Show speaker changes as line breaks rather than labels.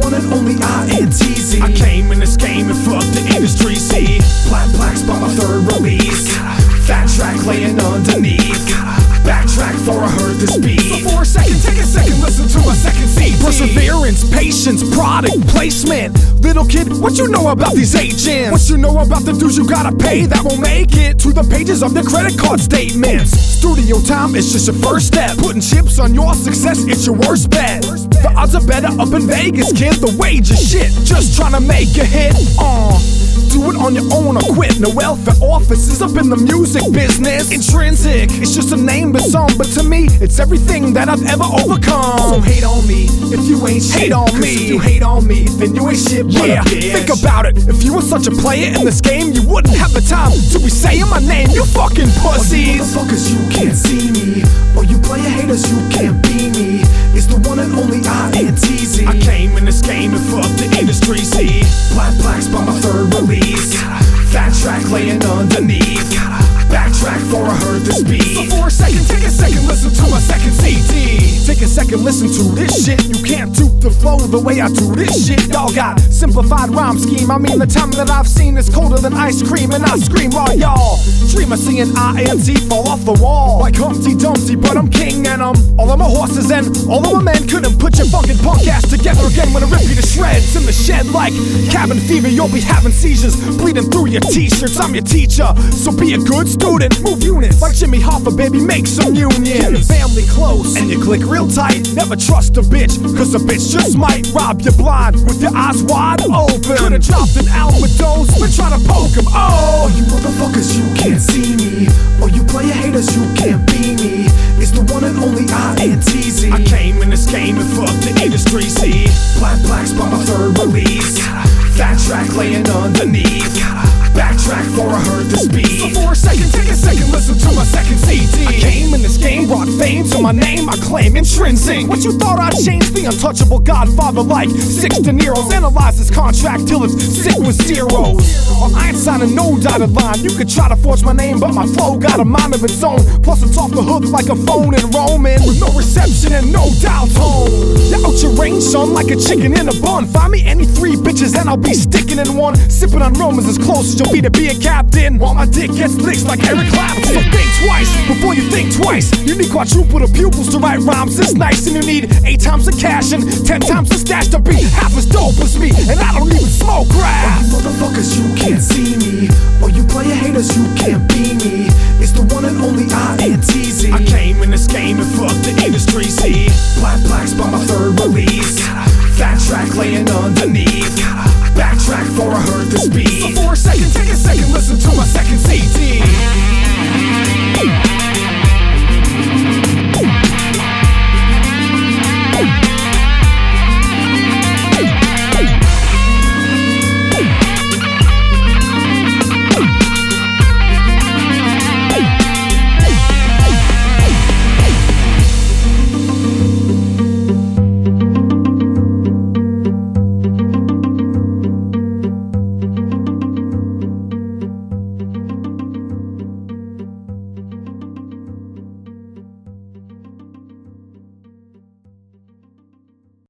one and only INTZ.
I came in this game and fucked the industry, see.
Plaques by my third release. Fat track laying underneath. Backtrack for I heard this beat.
So for a second, take a second, listen to my second CD. Perseverance, patience, product placement. Little kid, what you know about these agents? What you know about the dues you gotta pay that will make it to the pages of your credit card statements? Studio time is just your first step. Putting chips on your success, it's your worst bet. The odds are better up in Vegas, kid. The wage is shit. Just trying to make a hit. Do it on your own or quit. No welfare offices up in the music business. Intrinsic, it's just a name but song, but to me, it's everything that I've ever overcome.
So hate on me if you ain't shit.
Hate on
'Cause
me.
if you hate on me, then you ain't shit.
Yeah, think about it. If you were such a player in this game, you wouldn't have the time to be saying my name, you fucking
All you
pussies.
motherfuckers, you can't see me. All you player haters, you can't be me. It's the one and only INTZ.
I came in this game and fucked the industry, see.
Plaques by my third release. Fat track laying underneath. Backtrack for I heard this beat.
So for a second, take a second, listen to my second CD. Take a second, listen to this shit. You can't dupe the flow the way I do this shit. Y'all got simplified rhyme scheme. I mean, the time that I've seen is colder than ice cream, and I scream while y'all dream of seeing INT fall off the wall like Humpty Dumpty. But I'm king and I'm all of my horses and all of my men couldn't put your fucking punk ass together again when I rip you to shreds in the shed like cabin fever. You'll be having seizures, bleeding through your t-shirts. I'm your teacher, so be a good student. Move units like Jimmy Hoffa, baby, make some unions. Keep your family close and you click real tight. Never trust a bitch, cause a bitch just might rob you blind with your eyes wide open. Could've dropped an Almados, been trying to poke him.
All you motherfuckers, you can't see me. All you player haters, you can't be me. It's the one and only INTZ.
I came in this game and fucked the industry, see.
Plaques by my third release. Fat track laying underneath. Backtrack for I heard this beat.
So for a second, take a second, listen to my second CD. I came in this game, brought fame to my name, I claim intrinsic. What you thought I'd change? The untouchable godfather like six De Niro's. Analyze this contract till it's sick with zeros. Well, I ain't signing no dotted line. You could try to forge my name, but my flow got a mind of its own. Plus it's off the hook like a phone in Roman, with no reception and no dial tone. You're out your range, son, like a chicken in a bun. Find me any three bitches and I'll be sticking in one. Sipping on rum is as close as you'll be to be a captain, while my dick gets licked like Eric Clapton. So think twice before you think twice. You need quadruple the pupils to write rhymes this nice, and you need 8 times the cash and 10 times the stash to be half as dope as me. And I don't even smoke
All
grass.
you motherfuckers, you can't see me. All you player haters, you can't be me. It's the one and only INTZ.
I came in this game and fucked the industry, see.
Plaques by my third release.